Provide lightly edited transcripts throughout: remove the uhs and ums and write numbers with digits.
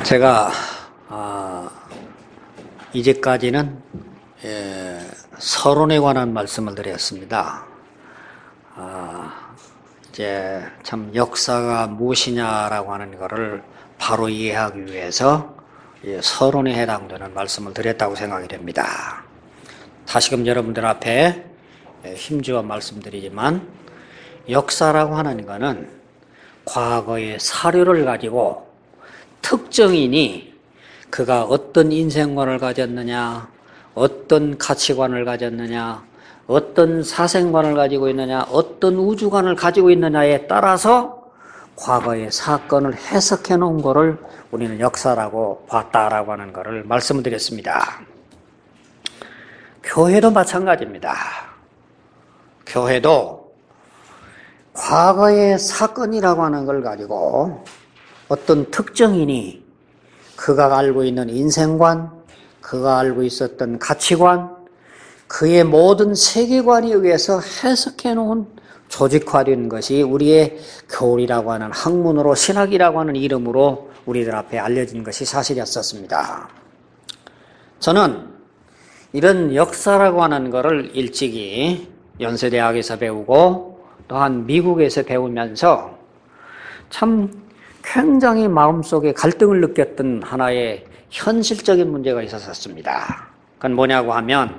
제가 이제까지는 서론에 관한 말씀을 드렸습니다. 이제 참 역사가 무엇이냐라고 하는 것을 바로 이해하기 위해서 서론에 해당되는 말씀을 드렸다고 생각이 됩니다. 다시금 여러분들 앞에 힘주어 말씀드리지만, 역사라고 하는 것은 과거의 사료를 가지고 특정인이 그가 어떤 인생관을 가졌느냐, 어떤 가치관을 가졌느냐, 어떤 사생관을 가지고 있느냐, 어떤 우주관을 가지고 있느냐에 따라서 과거의 사건을 해석해 놓은 것을 우리는 역사라고 봤다라고 하는 것을 말씀을 드렸습니다. 교회도 마찬가지입니다. 교회도 과거의 사건이라고 하는 걸 가지고 어떤 특정인이 그가 알고 있는 인생관, 그가 알고 있었던 가치관, 그의 모든 세계관에 의해서 해석해 놓은 조직화된 것이 우리의 교리라고 하는 학문으로, 신학이라고 하는 이름으로 우리들 앞에 알려진 것이 사실이었었습니다. 저는 이런 역사라고 하는 것을 일찍이 연세대학에서 배우고 또한 미국에서 배우면서 참 굉장히 마음속에 갈등을 느꼈던 하나의 현실적인 문제가 있었습니다. 그건 뭐냐고 하면,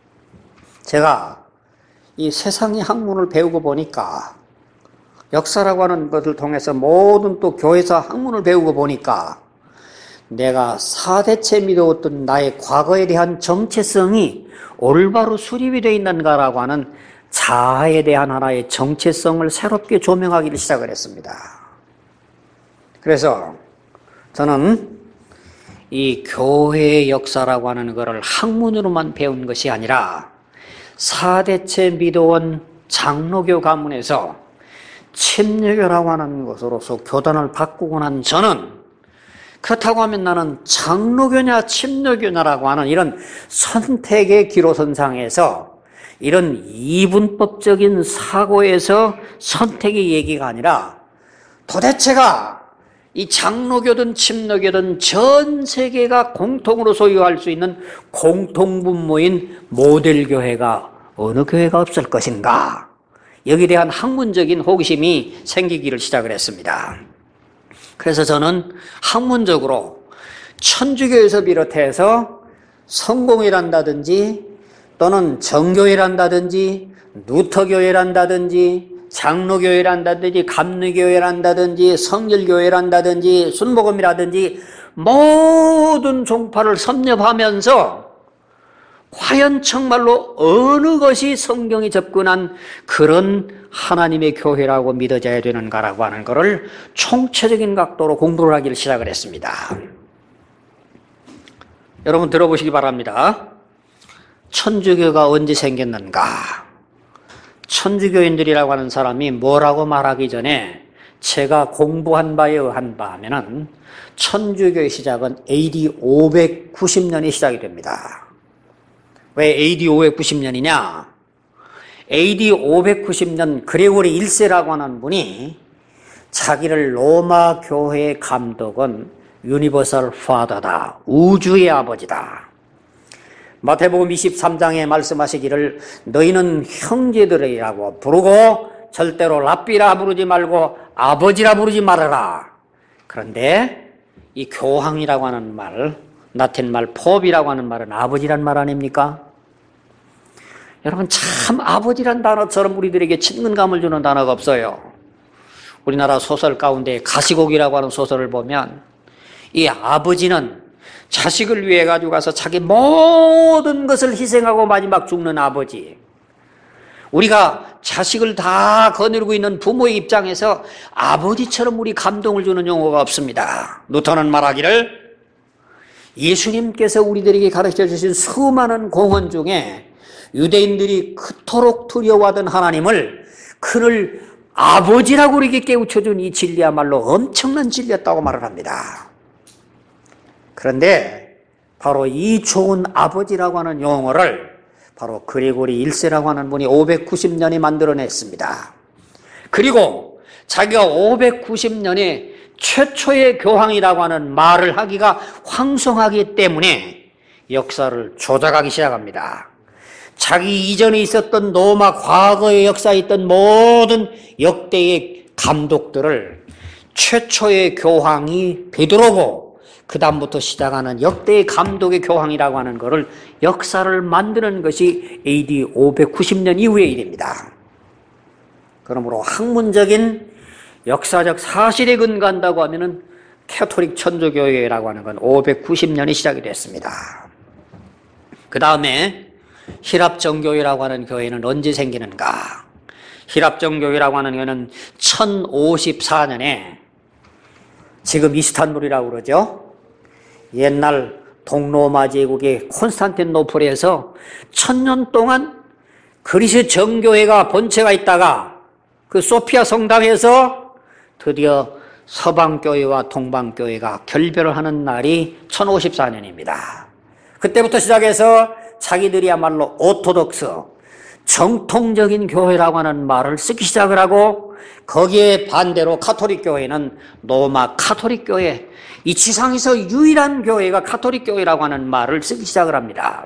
제가 이 세상의 학문을 배우고 보니까, 역사라고 하는 것을 통해서 모든 또 교회사 학문을 배우고 보니까, 내가 사대체 믿어왔던 나의 과거에 대한 정체성이 올바로 수립이 되어 있는가라고 하는 자아에 대한 하나의 정체성을 새롭게 조명하기를 시작을 했습니다. 그래서 저는 이 교회의 역사라고 하는 것을 학문으로만 배운 것이 아니라 사대체 믿어온 장로교 가문에서 침례교라고 하는 것으로서 교단을 바꾸고 난 저는, 그렇다고 하면 나는 장로교냐 침례교냐라고 하는 이런 선택의 기로선상에서 이런 이분법적인 사고에서 선택의 얘기가 아니라, 도대체가 이 장로교든 침례교든 전 세계가 공통으로 소유할 수 있는 공통분모인 모델교회가 어느 교회가 없을 것인가, 여기에 대한 학문적인 호기심이 생기기를 시작을 했습니다. 그래서 저는 학문적으로 천주교에서 비롯해서 성공회란다든지 또는 정교회란다든지 루터교회란다든지 장로교회란다든지 감리교회란다든지 성결교회란다든지 순복음이라든지 모든 종파를 섭렵하면서 과연 정말로 어느 것이 성경이 접근한 그런 하나님의 교회라고 믿어져야 되는가라고 하는 것을 총체적인 각도로 공부를 하기를 시작을 했습니다. 여러분 들어보시기 바랍니다. 천주교가 언제 생겼는가? 천주교인들이라고 하는 사람이 뭐라고 말하기 전에 제가 공부한 바에 의한 바하면은 천주교의 시작은 AD 590년이 시작이 됩니다. 왜 AD 590년이냐? AD 590년 그레고리 1세라고 하는 분이 자기를 로마 교회의 감독은 유니버설 파더다, 우주의 아버지다. 마태복음 23장에 말씀하시기를 너희는 형제들이라고 부르고 절대로 랍비라 부르지 말고 아버지라 부르지 말아라. 그런데 이 교황이라고 하는 말, 라틴 말 포비라고 하는 말은 아버지란 말 아닙니까? 여러분, 참 아버지란 단어처럼 우리들에게 친근감을 주는 단어가 없어요. 우리나라 소설 가운데 가시곡이라고 하는 소설을 보면 이 아버지는 자식을 위해 가지고 가서 자기 모든 것을 희생하고 마지막 죽는 아버지. 우리가 자식을 다 거느리고 있는 부모의 입장에서 아버지처럼 우리 감동을 주는 용어가 없습니다. 루터는 말하기를 예수님께서 우리들에게 가르쳐 주신 수많은 공헌 중에 유대인들이 그토록 두려워하던 하나님을, 그를 아버지라고 우리에게 깨우쳐준 이 진리야말로 엄청난 진리였다고 말을 합니다. 그런데 바로 이 좋은 아버지라고 하는 용어를 바로 그레고리 1세라고 하는 분이 590년에 만들어냈습니다. 그리고 자기가 590년에 최초의 교황이라고 하는 말을 하기가 황송하기 때문에 역사를 조작하기 시작합니다. 자기 이전에 있었던 로마 과거의 역사에 있던 모든 역대의 감독들을 최초의 교황이 베드로고 그 다음부터 시작하는 역대의 감독의 교황이라고 하는 것을 역사를 만드는 것이 AD 590년 이후의 일입니다. 그러므로 학문적인 역사적 사실에 근거한다고 하면은 캐토릭 천주교회라고 하는 건 590년이 시작이 됐습니다. 그 다음에 히랍정교회라고 하는 교회는 언제 생기는가? 히랍정교회라고 하는 교회는 1054년에 지금 이스탄불이라고 그러죠. 옛날 동로마 제국의 콘스탄티노플에서 1000년 동안 그리스 정교회가 본체가 있다가 그 소피아 성당에서 드디어 서방교회와 동방교회가 결별을 하는 날이 1054년입니다. 그때부터 시작해서 자기들이야말로 오토독스, 정통적인 교회라고 하는 말을 쓰기 시작을 하고 거기에 반대로 카톨릭 교회는 로마 카톨릭 교회, 이 지상에서 유일한 교회가 카톨릭 교회라고 하는 말을 쓰기 시작을 합니다.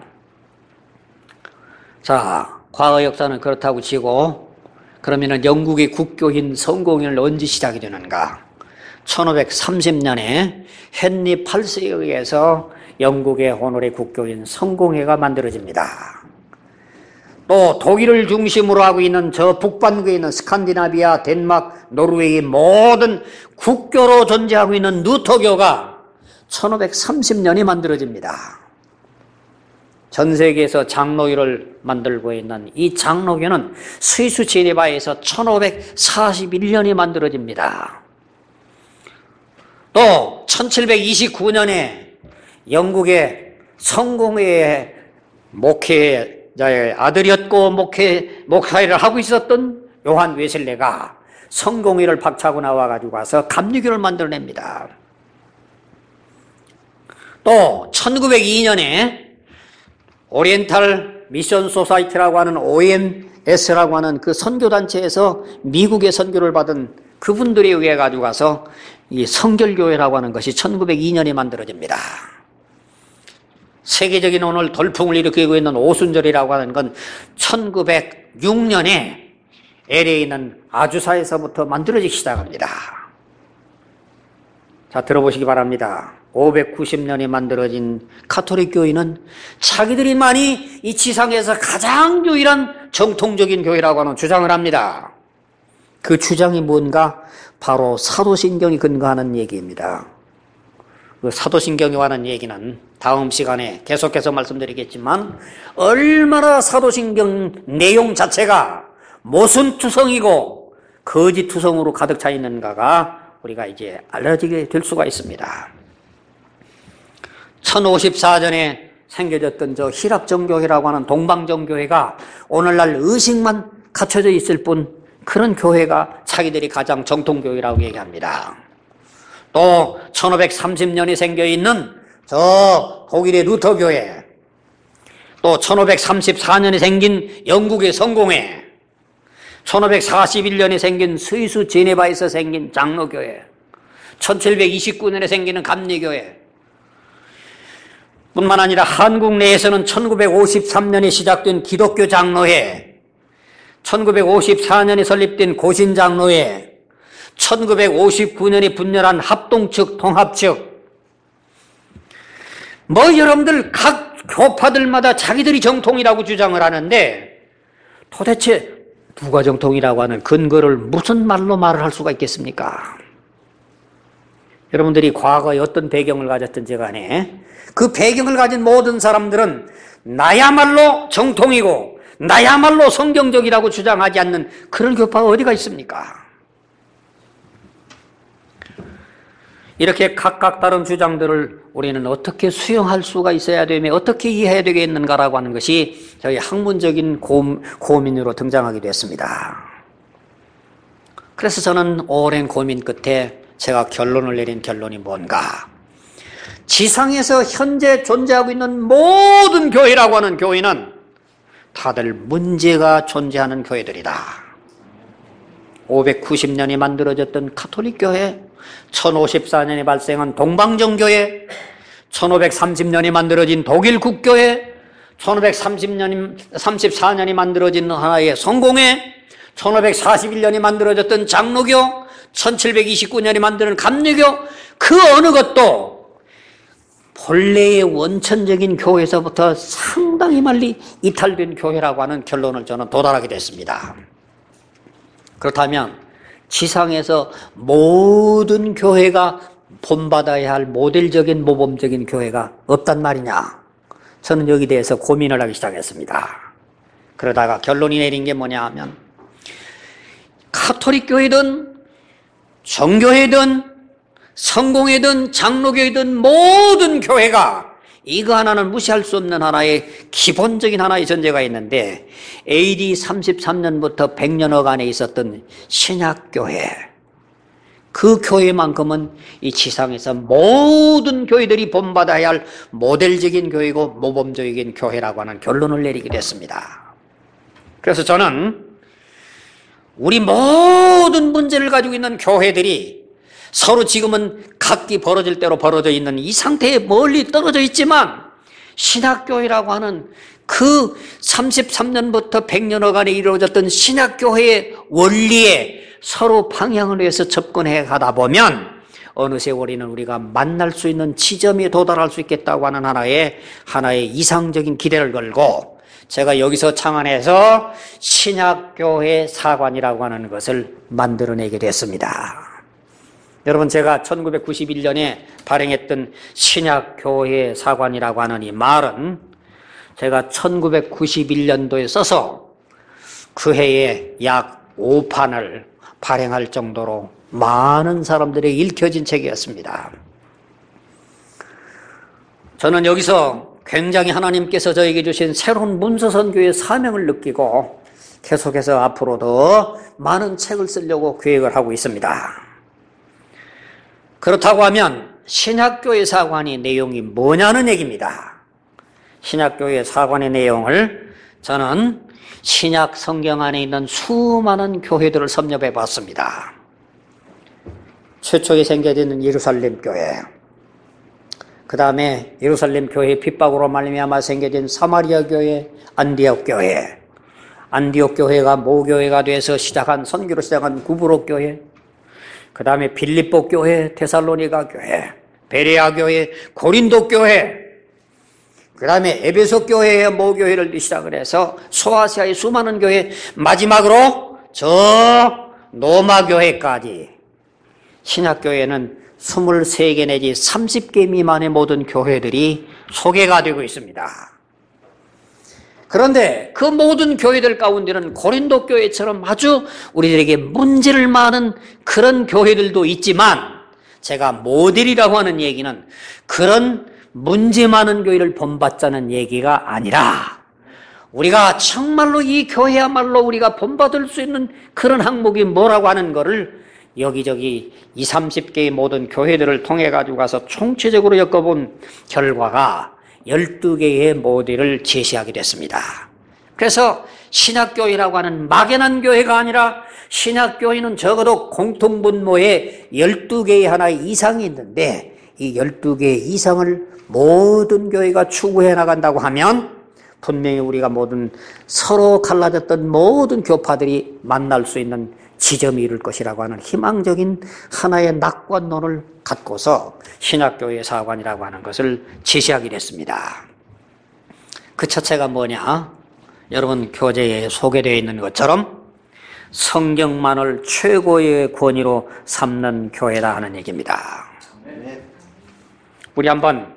자, 과거 역사는 그렇다고 치고 그러면은 영국의 국교인 성공회는 언제 시작이 되는가? 1530년에 헨리 8세에 의해서 영국의 오늘의 국교인 성공회가 만들어집니다. 또 독일을 중심으로 하고 있는 저 북반구에 있는 스칸디나비아, 덴마크, 노르웨이 모든 국교로 존재하고 있는 루터교가 1530년이 만들어집니다. 전 세계에서 장로교를 만들고 있는 이 장로교는 스위스 제네바에서 1541년이 만들어집니다. 또 1729년에 영국의 성공회의 목회자의 아들이었고 목사일을 하고 있었던 요한 웨슬레가 성공회를 박차고 나와가지고 와서 감리교를 만들어냅니다. 또 1902년에 오리엔탈 미션 소사이티라고 하는 OMS라고 하는 그 선교단체에서 미국의 선교를 받은 그분들에 의해 가지고 가서 이 성결교회라고 하는 것이 1902년에 만들어집니다. 세계적인 오늘 돌풍을 일으키고 있는 오순절이라고 하는 건 1906년에 LA에 있는 아주사에서부터 만들어지기 시작합니다. 자, 들어보시기 바랍니다. 590년에 만들어진 가톨릭 교회는 자기들이만이 이 지상에서 가장 유일한 정통적인 교회라고 하는 주장을 합니다. 그 주장이 뭔가? 바로 사도신경이 근거하는 얘기입니다. 그 사도신경이 하는 얘기는 다음 시간에 계속해서 말씀드리겠지만 얼마나 사도신경 내용 자체가 모순투성이고 거짓투성으로 가득 차 있는가가 우리가 이제 알려지게 될 수가 있습니다. 1054년에 생겨졌던 저 히랍정교회라고 하는 동방정교회가 오늘날 의식만 갖춰져 있을 뿐 그런 교회가 자기들이 가장 정통교회라고 얘기합니다. 또 1530년에 생겨있는 저 독일의 루터교회, 또 1534년에 생긴 영국의 성공회, 1541년에 생긴 스위스 제네바에서 생긴 장로교회, 1729년에 생기는 감리교회, 뿐만 아니라 한국 내에서는 1953년에 시작된 기독교 장로회, 1954년에 설립된 고신장로회, 1959년에 분열한 합동측, 통합측, 여러분들 각 교파들마다 자기들이 정통이라고 주장을 하는데 도대체 누가 정통이라고 하는 근거를 무슨 말로 말을 할 수가 있겠습니까? 여러분들이 과거에 어떤 배경을 가졌든지 간에 그 배경을 가진 모든 사람들은 나야말로 정통이고 나야말로 성경적이라고 주장하지 않는 그런 교파가 어디가 있습니까? 이렇게 각각 다른 주장들을 우리는 어떻게 수용할 수가 있어야 되며 어떻게 이해해야 되겠는가라고 하는 것이 저희 학문적인 고민으로 등장하게 됐습니다. 그래서 저는 오랜 고민 끝에 제가 결론을 내린 결론이 뭔가? 지상에서 현재 존재하고 있는 모든 교회라고 하는 교회는 다들 문제가 존재하는 교회들이다. 590년에 만들어졌던 가톨릭 교회, 1054년에 발생한 동방정교회, 1530년에 만들어진 독일 국교회, 1534년에 만들어진 하나의 성공회, 1541년에 만들어졌던 장로교, 1729년에 만드는 감리교, 그 어느 것도 본래의 원천적인 교회에서부터 상당히 멀리 이탈된 교회라고 하는 결론을 저는 도달하게 됐습니다. 그렇다면 지상에서 모든 교회가 본받아야 할 모델적인 모범적인 교회가 없단 말이냐? 저는 여기 대해서 고민을 하기 시작했습니다. 그러다가 결론이 내린 게 뭐냐 하면 가톨릭 교회든 정교회든 성공회든 장로교회든 모든 교회가 이거 하나는 무시할 수 없는 하나의 기본적인 하나의 전제가 있는데 AD 33년부터 100년여간에 있었던 신약교회, 그 교회만큼은 이 지상에서 모든 교회들이 본받아야 할 모델적인 교회고 모범적인 교회라고 하는 결론을 내리게 됐습니다. 그래서 저는 우리 모든 문제를 가지고 있는 교회들이 서로 지금은 각기 벌어질 대로 벌어져 있는 이 상태에 멀리 떨어져 있지만 신약교회라고 하는 그 33년부터 100년여간에 이루어졌던 신약교회의 원리에 서로 방향을 위해서 접근해 가다 보면 어느새 우리가 만날 수 있는 지점에 도달할 수 있겠다고 하는 하나의 이상적인 기대를 걸고 제가 여기서 창안해서 신약교회 사관이라고 하는 것을 만들어내게 됐습니다. 여러분, 제가 1991년에 발행했던 신약교회 사관이라고 하는 이 말은 제가 1991년도에 써서 그 해에 약 5판을 발행할 정도로 많은 사람들에게 읽혀진 책이었습니다. 저는 여기서 굉장히 하나님께서 저에게 주신 새로운 문서선교의 사명을 느끼고 계속해서 앞으로도 많은 책을 쓰려고 계획을 하고 있습니다. 그렇다고 하면 신약교회 사관의 내용이 뭐냐는 얘기입니다. 신약교회 사관의 내용을 저는 신약 성경 안에 있는 수많은 교회들을 섭렵해 봤습니다. 최초에 생겨진 예루살렘 교회, 그 다음에 예루살렘 교회의 핍박으로 말미암아 생겨진 사마리아 교회, 안디옥 교회, 안디옥 교회가 모교회가 돼서 선교로 시작한 구브로 교회, 그 다음에 빌립보 교회, 데살로니가 교회, 베레아 교회, 고린도 교회, 그 다음에 에베소 교회의 모교회를 시작을 해서 소아시아의 수많은 교회, 마지막으로 저 로마 교회까지 신약교회는 23개 내지 30개 미만의 모든 교회들이 소개가 되고 있습니다. 그런데 그 모든 교회들 가운데는 고린도 교회처럼 아주 우리들에게 문제를 많은 그런 교회들도 있지만 제가 모델이라고 하는 얘기는 그런 문제 많은 교회를 본받자는 얘기가 아니라 우리가 정말로 이 교회야말로 우리가 본받을 수 있는 그런 항목이 뭐라고 하는 거를 여기저기 20, 30개의 모든 교회들을 통해 가지고 가서 총체적으로 엮어본 결과가 12개의 모델을 제시하게 됐습니다. 그래서 신약교회라고 하는 막연한 교회가 아니라 신약교회는 적어도 공통분모에 12개의 하나의 이상이 있는데 이 12개의 이상을 모든 교회가 추구해 나간다고 하면 분명히 우리가 모든 서로 갈라졌던 모든 교파들이 만날 수 있는 지점이 이룰 것이라고 하는 희망적인 하나의 낙관론을 갖고서 신약교회 사관이라고 하는 것을 제시하게 됐습니다. 그 첫째가 뭐냐? 여러분 교재에 소개되어 있는 것처럼 성경만을 최고의 권위로 삼는 교회다 하는 얘기입니다. 우리 한번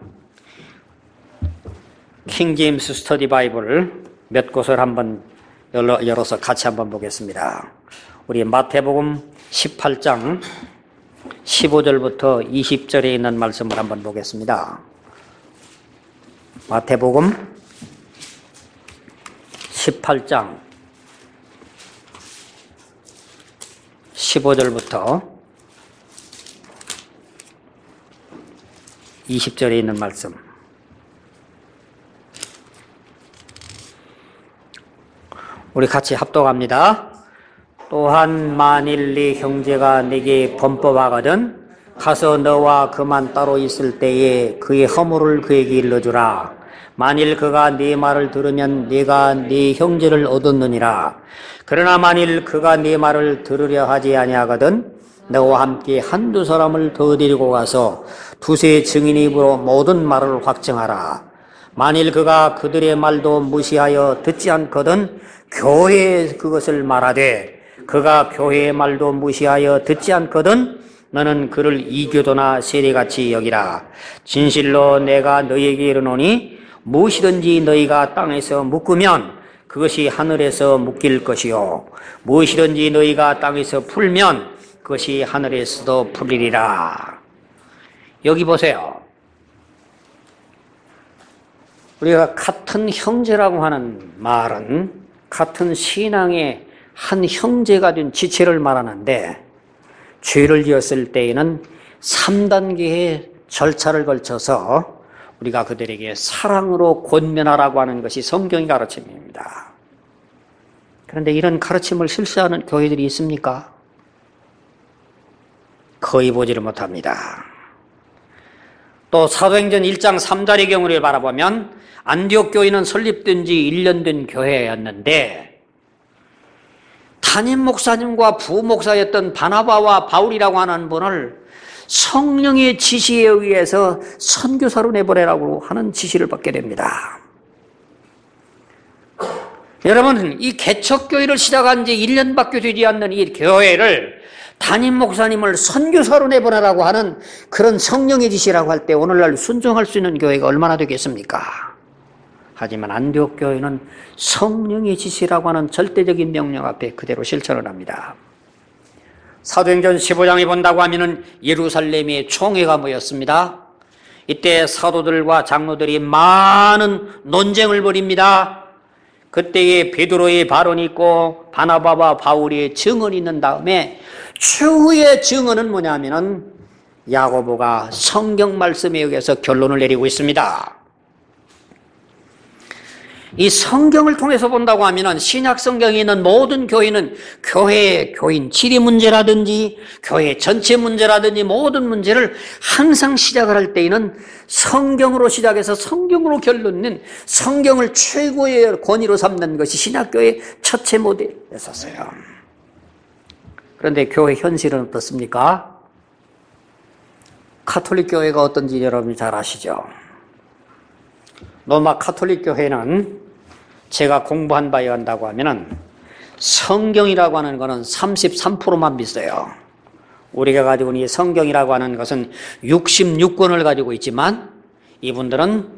킹 제임스 스터디 바이블을 몇 곳을 한번 열어서 같이 한번 보겠습니다. 우리 마태복음 18장 15절부터 20절에 있는 말씀을 한번 보겠습니다. 마태복음 18장 15절부터 20절에 있는 말씀. 우리 같이 합독합니다. 또한 만일 네 형제가 네게 범법하거든 가서 너와 그만 따로 있을 때에 그의 허물을 그에게 일러주라. 만일 그가 네 말을 들으면 네가 네 형제를 얻었느니라. 그러나 만일 그가 네 말을 들으려 하지 아니하거든 너와 함께 한두 사람을 더 데리고 가서 두세 증인의 입으로 모든 말을 확증하라. 만일 그가 그들의 말도 무시하여 듣지 않거든 교회에 그것을 말하되 그가 교회의 말도 무시하여 듣지 않거든 너는 그를 이교도나 세리같이 여기라. 진실로 내가 너희에게 이르노니 무엇이든지 너희가 땅에서 묶으면 그것이 하늘에서 묶일 것이요 무엇이든지 너희가 땅에서 풀면 그것이 하늘에서도 풀리리라. 여기 보세요. 우리가 같은 형제라고 하는 말은 같은 신앙의 한 형제가 된 지체를 말하는데 죄를 지었을 때에는 3단계의 절차를 걸쳐서 우리가 그들에게 사랑으로 권면하라고 하는 것이 성경의 가르침입니다. 그런데 이런 가르침을 실시하는 교회들이 있습니까? 거의 보지를 못합니다. 또 사도행전 1장 3절의 경우를 바라보면 안디옥 교회는 설립된 지 1년 된 교회였는데 담임 목사님과 부목사였던 바나바와 바울이라고 하는 분을 성령의 지시에 의해서 선교사로 내보내라고 하는 지시를 받게 됩니다. 여러분, 이 개척교회를 시작한 지 1년밖에 되지 않는 이 교회를 담임 목사님을 선교사로 내보내라고 하는 그런 성령의 지시라고 할 때 오늘날 순종할 수 있는 교회가 얼마나 되겠습니까? 하지만 안디옥 교회는 성령의 지시라고 하는 절대적인 명령 앞에 그대로 실천을 합니다. 사도행전 15장에 본다고 하면은 예루살렘에 총회가 모였습니다. 이때 사도들과 장로들이 많은 논쟁을 벌입니다. 그때에 베드로의 발언이 있고 바나바와 바울의 증언이 있는 다음에 최후의 증언은 뭐냐면은 야고보가 성경 말씀에 의해서 결론을 내리고 있습니다. 이 성경을 통해서 본다고 하면은 신약 성경에 있는 모든 교회는 교회의 교인 질의 문제라든지 교회 전체 문제라든지 모든 문제를 항상 시작을 할 때에는 성경으로 시작해서 성경으로 결론낸 성경을 최고의 권위로 삼는 것이 신약교회의 첫째 모델이었어요. 그런데 교회 현실은 어떻습니까? 카톨릭 교회가 어떤지 여러분이 잘 아시죠? 로마 카톨릭 교회는 제가 공부한 바에 의한다고 하면은 성경이라고 하는 것은 33%만 믿어요. 우리가 가지고 있는 이 성경이라고 하는 것은 66권을 가지고 있지만 이분들은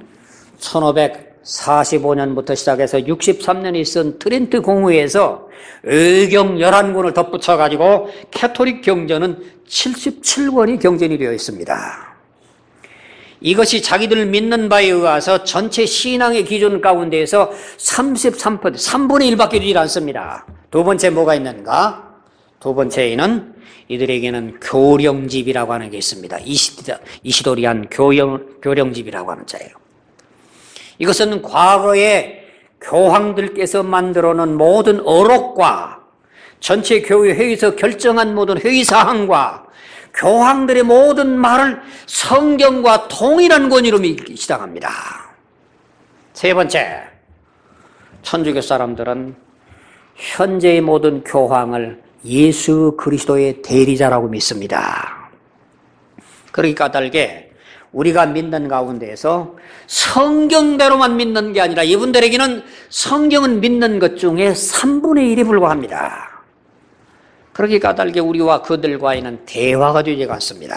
1545년부터 시작해서 63년에 있은 트렌트 공회에서 의경 11권을 덧붙여 가지고 캐톨릭 경전은 77권이 경전이 되어 있습니다. 이것이 자기들 믿는 바에 의해서 전체 신앙의 기준 가운데에서 33%, 3분의 1밖에 되지 않습니다. 두 번째 뭐가 있는가? 두 번째에는 이들에게는 교령집이라고 하는 게 있습니다. 이시도리안 교령집이라고 하는 자예요. 이것은 과거에 교황들께서 만들어 놓은 모든 어록과 전체 교회 회의에서 결정한 모든 회의사항과 교황들의 모든 말을 성경과 동일한 권위로 믿기 시작합니다. 세 번째, 천주교 사람들은 현재의 모든 교황을 예수 그리스도의 대리자라고 믿습니다. 그렇게 까닭에 우리가 믿는 가운데에서 성경대로만 믿는 게 아니라 이분들에게는 성경은 믿는 것 중에 3분의 1에 불과합니다. 그렇게 까닭에 우리와 그들과의는 대화가 되지 않습니다.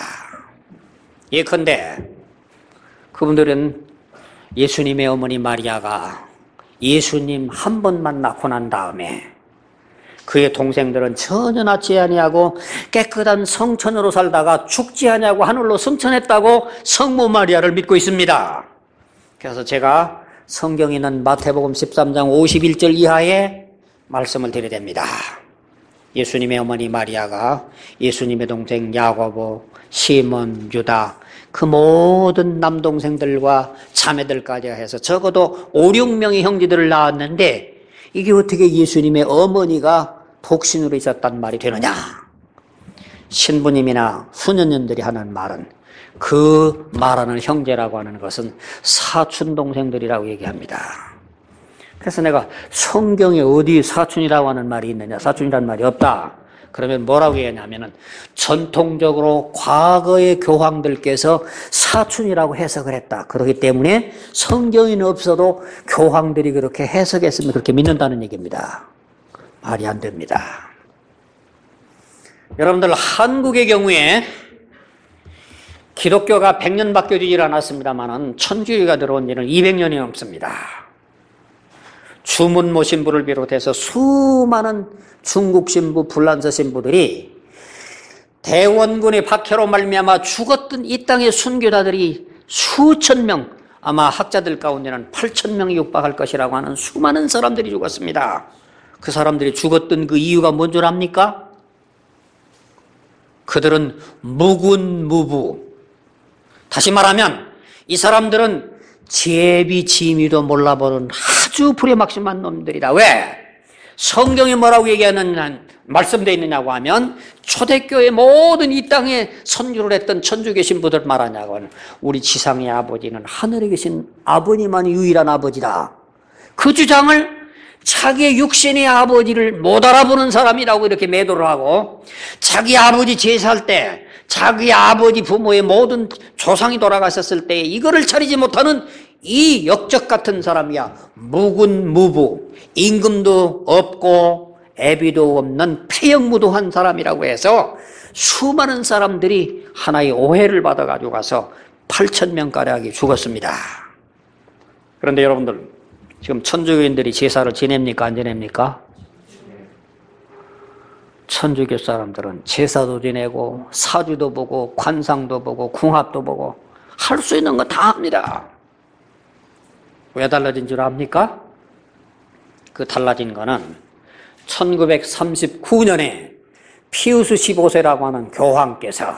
예컨대 그분들은 예수님의 어머니 마리아가 예수님 한 번만 낳고 난 다음에 그의 동생들은 전혀 낳지 아니하고 깨끗한 성천으로 살다가 죽지 아니하고 하늘로 승천했다고 성모 마리아를 믿고 있습니다. 그래서 제가 성경에 있는 마태복음 13장 51절 이하의 말씀을 드려야 됩니다. 예수님의 어머니 마리아가 예수님의 동생 야고보, 시몬, 유다 그 모든 남동생들과 자매들까지 해서 적어도 5, 6명의 형제들을 낳았는데 이게 어떻게 예수님의 어머니가 독신으로 있었단 말이 되느냐? 신부님이나 수녀님들이 하는 말은 그 말하는 형제라고 하는 것은 사촌 동생들이라고 얘기합니다. 그래서 내가 성경에 어디 사촌이라고 하는 말이 있느냐, 사촌이라는 말이 없다. 그러면 뭐라고 얘기하냐면은 전통적으로 과거의 교황들께서 사촌이라고 해석을 했다. 그렇기 때문에 성경에는 없어도 교황들이 그렇게 해석했으면 그렇게 믿는다는 얘기입니다. 말이 안 됩니다. 여러분들, 한국의 경우에 기독교가 100년밖에 되지 않았습니다만은 천주교가 들어온 지는 200년이 넘습니다. 주문모 신부를 비롯해서 수많은 중국 신부, 불란서 신부들이 대원군의 박해로 말미암아 죽었던 이 땅의 순교자들이 수천 명, 아마 학자들 가운데는 8,000명이 육박할 것이라고 하는 수많은 사람들이 죽었습니다. 그 사람들이 죽었던 그 이유가 뭔 줄 압니까? 그들은 무군무부. 다시 말하면 이 사람들은 제비지미도 몰라보는 아주 불의막심한 놈들이다. 왜? 성경이 뭐라고 얘기하느냐, 말씀되어 있느냐고 하면 초대교회 모든 이 땅에 선교를 했던 천주교 신부들 말하냐고 하면 우리 지상의 아버지는 하늘에 계신 아버님만이 유일한 아버지다. 그 주장을 자기의 육신의 아버지를 못 알아보는 사람이라고 이렇게 매도를 하고, 자기 아버지 제사할 때 자기 아버지 부모의 모든 조상이 돌아가셨을 때 이거를 차리지 못하는 이 역적 같은 사람이야. 무군무부, 임금도 없고 애비도 없는 폐역무도한 사람이라고 해서 수많은 사람들이 하나의 오해를 받아가지고 가서 8,000명가량이 죽었습니다. 그런데 여러분들, 지금 천주교인들이 제사를 지냅니까, 안 지냅니까? 천주교 사람들은 제사도 지내고 사주도 보고 관상도 보고 궁합도 보고 할 수 있는 거 다 합니다. 왜 달라진 줄 압니까? 그 달라진 거는 1939년에 피우스 15세라고 하는 교황께서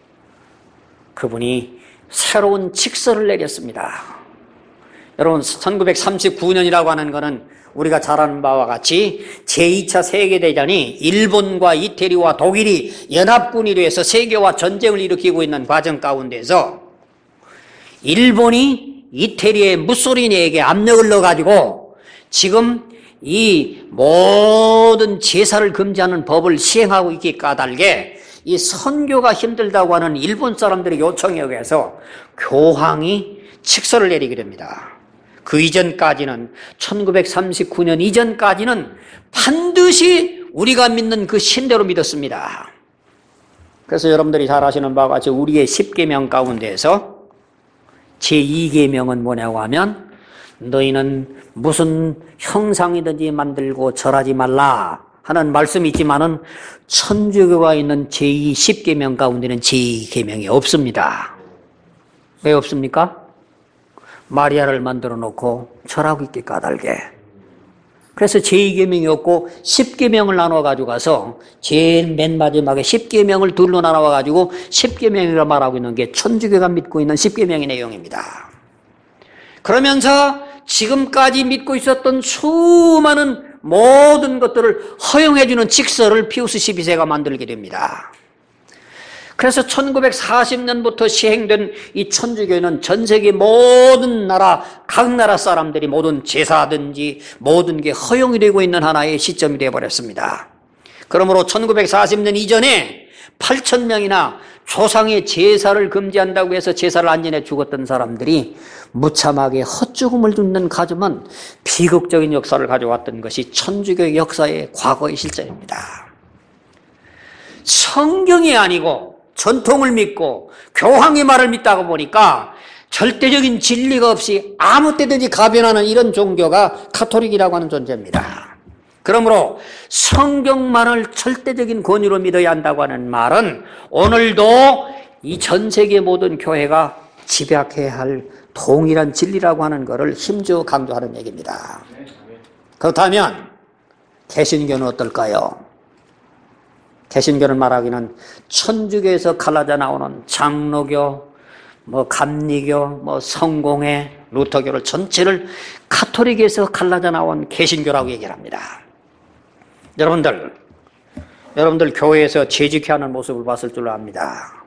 그분이 새로운 직서를 내렸습니다. 여러분, 1939년이라고 하는 것은 우리가 잘 아는 바와 같이 제2차 세계대전이 일본과 이태리와 독일이 연합군이 돼서 세계화 전쟁을 일으키고 있는 과정 가운데서 일본이 이태리의 무소리니에게 압력을 넣어가지고 지금 이 모든 제사를 금지하는 법을 시행하고 있기 까닭에 이 선교가 힘들다고 하는 일본 사람들의 요청에 의해서 교황이 직서를 내리게 됩니다. 그 이전까지는 1939년 이전까지는 반드시 우리가 믿는 그 신대로 믿었습니다. 그래서 여러분들이 잘 아시는 바와 같이 우리의 10계명 가운데에서 제2계명은 뭐냐고 하면 너희는 무슨 형상이든지 만들고 절하지 말라 하는 말씀이 있지만은 천주교가 있는 제2 10계명 가운데는 제2계명이 없습니다. 왜 없습니까? 마리아를 만들어 놓고 절하고 있기 까닭에. 그래서 제2계명이 없고 10계명을 나눠 가지고 가서 제일 맨 마지막에 10계명을 둘로 나눠 가지고 10계명이라고 말하고 있는 게 천주교가 믿고 있는 10계명의 내용입니다. 그러면서 지금까지 믿고 있었던 수많은 모든 것들을 허용해 주는 직서를 피우스 12세가 만들게 됩니다. 그래서 1940년부터 시행된 이 천주교는 전 세계 모든 나라, 각 나라 사람들이 모든 제사든지 모든 게 허용이 되고 있는 하나의 시점이 되어버렸습니다. 그러므로 1940년 이전에 8,000명이나 조상의 제사를 금지한다고 해서 제사를 안 지내 죽었던 사람들이 무참하게 헛죽음을 죽는 가슴은 비극적인 역사를 가져왔던 것이 천주교의 역사의 과거의 실제입니다. 성경이 아니고 전통을 믿고 교황의 말을 믿다가 보니까 절대적인 진리가 없이 아무 때든지 가변하는 이런 종교가 가톨릭이라고 하는 존재입니다. 그러므로 성경만을 절대적인 권위로 믿어야 한다고 하는 말은 오늘도 이 전 세계 모든 교회가 집약해야 할 동일한 진리라고 하는 것을 힘주어 강조하는 얘기입니다. 그렇다면 개신교는 어떨까요? 개신교를 말하기는 천주교에서 갈라져 나오는 장로교, 감리교, 성공회, 루터교를 전체를 가톨릭에서 갈라져 나온 개신교라고 얘기를 합니다. 여러분들, 여러분들 교회에서 재직회하는 모습을 봤을 줄 압니다.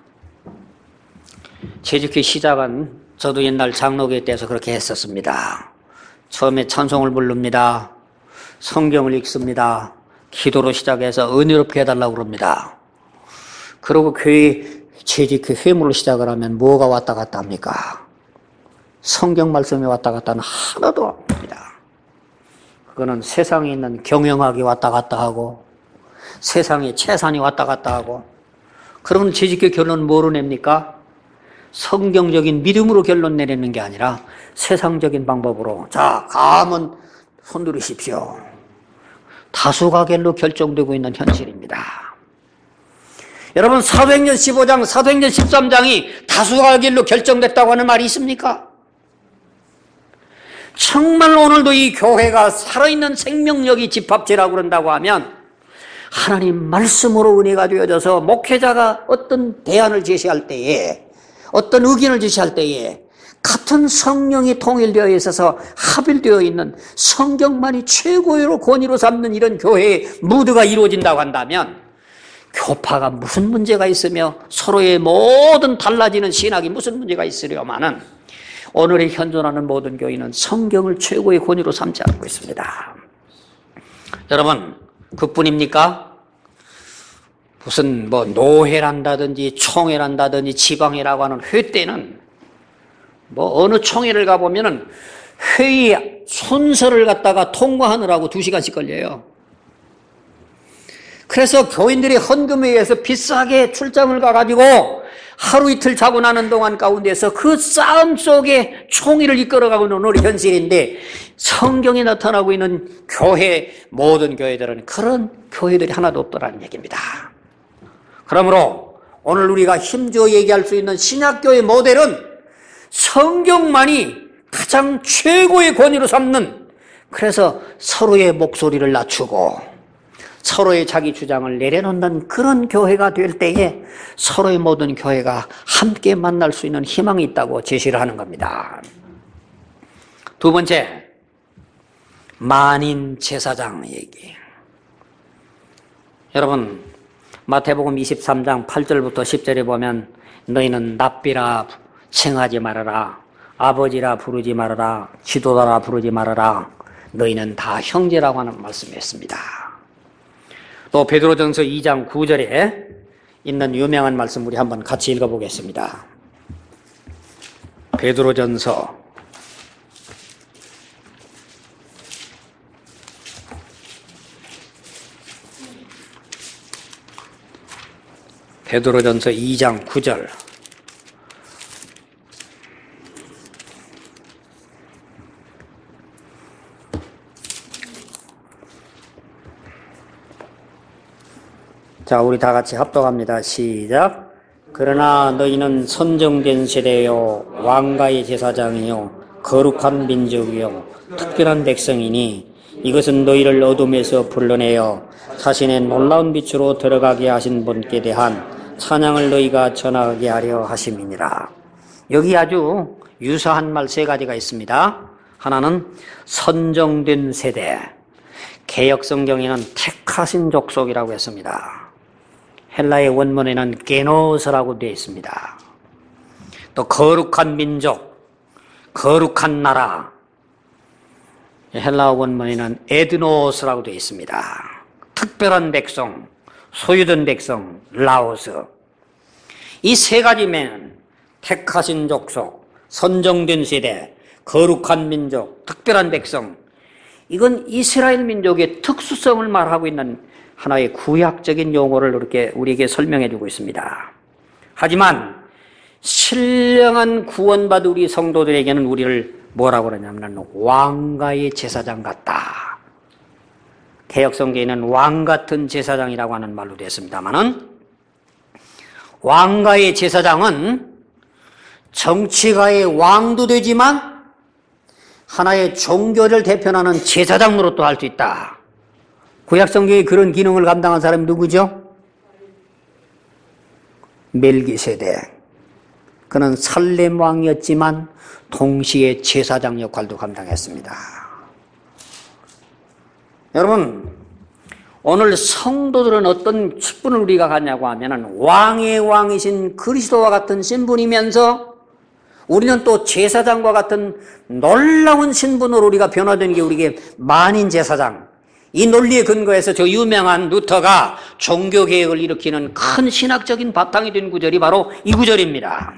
재직회 시작은 저도 옛날 장로교회 때에서 그렇게 했었습니다. 처음에 찬송을 부릅니다. 성경을 읽습니다. 기도로 시작해서 은혜롭게 해달라고 그럽니다. 그리고 교회 재직회 회무를 시작을 하면 뭐가 왔다 갔다 합니까? 성경 말씀이 왔다 갔다는 하나도 안 합니다. 그거는 세상에 있는 경영학이 왔다 갔다 하고 세상에 재산이 왔다 갔다 하고 그러면 재직회 결론은 뭐로 냅니까? 성경적인 믿음으로 결론 내리는 게 아니라 세상적인 방법으로 자, 감은 손 들으십시오. 다수가결로 결정되고 있는 현실입니다. 여러분 사도행전 15장, 사도행전 13장이 다수가결로 결정됐다고 하는 말이 있습니까? 정말 오늘도 이 교회가 살아있는 생명력이 집합체라고 그런다고 하면 하나님 말씀으로 은혜가 되어져서 목회자가 어떤 대안을 제시할 때에 어떤 의견을 제시할 때에 같은 성령이 통일되어 있어서 합일되어 있는 성경만이 최고의 권위로 삼는 이런 교회의 무드가 이루어진다고 한다면 교파가 무슨 문제가 있으며 서로의 모든 달라지는 신학이 무슨 문제가 있으려마는 오늘의 현존하는 모든 교회는 성경을 최고의 권위로 삼지 않고 있습니다. 여러분 그뿐입니까? 무슨 노회란다든지 총회란다든지 지방회라고 하는 회 때는 어느 총회를 가보면은 회의 순서를 갖다가 통과하느라고 2시간씩 걸려요. 그래서 교인들이 헌금에 의해서 비싸게 출장을 가가지고 하루 이틀 자고 나는 동안 가운데서 그 싸움 속에 총회를 이끌어가고 있는 오늘의 현실인데 성경에 나타나고 있는 교회, 모든 교회들은 그런 교회들이 하나도 없더라는 얘기입니다. 그러므로 오늘 우리가 힘주어 얘기할 수 있는 신약교회 모델은 성경만이 가장 최고의 권위로 삼는 그래서 서로의 목소리를 낮추고 서로의 자기 주장을 내려놓는 그런 교회가 될 때에 서로의 모든 교회가 함께 만날 수 있는 희망이 있다고 제시를 하는 겁니다. 두 번째, 만인 제사장 얘기. 여러분 마태복음 23장 8절부터 10절에 보면 너희는 납비라 칭하지 말아라, 아버지라 부르지 말아라, 지도자라 부르지 말아라, 너희는 다 형제라고 하는 말씀이었습니다. 또 베드로전서 2장 9절에 있는 유명한 말씀 우리 한번 같이 읽어보겠습니다. 베드로전서 2장 9절. 자, 우리 다 같이 합독합니다. 시작. 그러나 너희는 선정된 세대요 왕가의 제사장이요 거룩한 민족이요 특별한 백성이니 이것은 너희를 어둠에서 불러내어 자신의 놀라운 빛으로 들어가게 하신 분께 대한 찬양을 너희가 전하게 하려 하심이니라. 여기 아주 유사한 말 세 가지가 있습니다. 하나는 선정된 세대, 개역성경에는 택하신 족속이라고 했습니다. 헬라의 원문에는 게노스라고 되어 있습니다. 또 거룩한 민족, 거룩한 나라, 헬라어 원문에는 에드노스라고 되어 있습니다. 특별한 백성, 소유된 백성, 라오스. 이 세 가지면 택하신 족속, 선정된 세대, 거룩한 민족, 특별한 백성, 이건 이스라엘 민족의 특수성을 말하고 있는 하나의 구약적인 용어를 이렇게 우리에게 설명해 주고 있습니다. 하지만 신령한 구원받은 우리 성도들에게는 우리를 뭐라고 그러냐면 왕가의 제사장 같다. 개역성경에는 왕 같은 제사장이라고 하는 말로 되어 있습니다만은 왕가의 제사장은 정치가의 왕도 되지만 하나의 종교를 대표하는 제사장 노릇도 할 수 있다. 구약성경에 그런 기능을 감당한 사람이 누구죠? 멜기세덱. 그는 살렘 왕이었지만 동시에 제사장 역할도 감당했습니다. 여러분, 오늘 성도들은 어떤 직분을 우리가 갖냐고 하면은 왕의 왕이신 그리스도와 같은 신분이면서 우리는 또 제사장과 같은 놀라운 신분으로 우리가 변화된 게 우리에게 만인 제사장. 이 논리에 근거해서 저 유명한 루터가 종교개혁을 일으키는 큰 신학적인 바탕이 된 구절이 바로 이 구절입니다.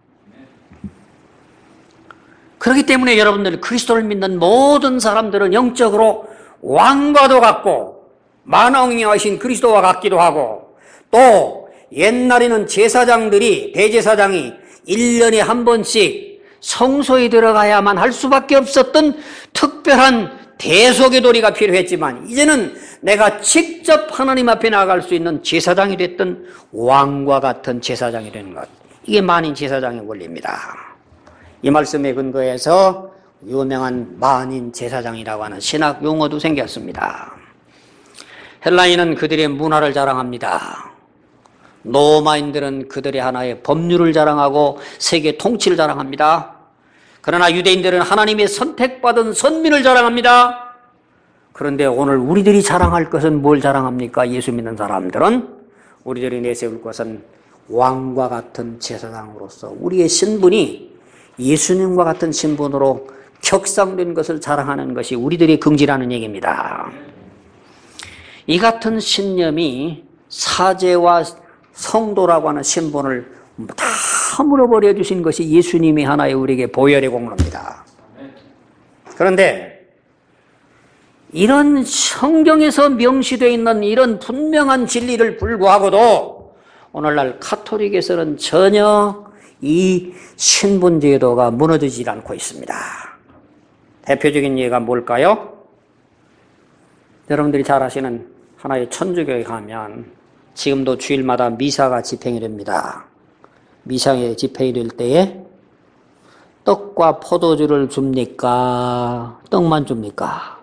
그렇기 때문에 여러분들 그리스도를 믿는 모든 사람들은 영적으로 왕과도 같고 만왕이하신 그리스도와 같기도 하고 또 옛날에는 제사장들이 대제사장이 1년에 한 번씩 성소에 들어가야만 할 수밖에 없었던 특별한 대속의 도리가 필요했지만 이제는 내가 직접 하나님 앞에 나아갈 수 있는 제사장이 됐던 왕과 같은 제사장이 되는 것. 이게 만인 제사장의 원리입니다. 이 말씀에 근거해서 유명한 만인 제사장이라고 하는 신학 용어도 생겼습니다. 헬라인은 그들의 문화를 자랑합니다. 로마인들은 그들의 하나의 법률을 자랑하고 세계 통치를 자랑합니다. 그러나 유대인들은 하나님의 선택받은 선민을 자랑합니다. 그런데 오늘 우리들이 자랑할 것은 뭘 자랑합니까? 예수 믿는 사람들은 우리들이 내세울 것은 왕과 같은 제사장으로서 우리의 신분이 예수님과 같은 신분으로 격상된 것을 자랑하는 것이 우리들의 긍지라는 얘기입니다. 이 같은 신념이 사제와 성도라고 하는 신분을 다 물어버려 주신 것이 예수님이 하나의 우리에게 보혈의 공로입니다. 그런데 이런 성경에서 명시되어 있는 이런 분명한 진리를 불구하고도 오늘날 가톨릭에서는 전혀 이 신분 제도가 무너지지 않고 있습니다. 대표적인 예가 뭘까요? 여러분들이 잘 아시는 하나의 천주교에 가면 지금도 주일마다 미사가 집행이 됩니다. 미사에 집행이 될 때에 떡과 포도주를 줍니까? 떡만 줍니까?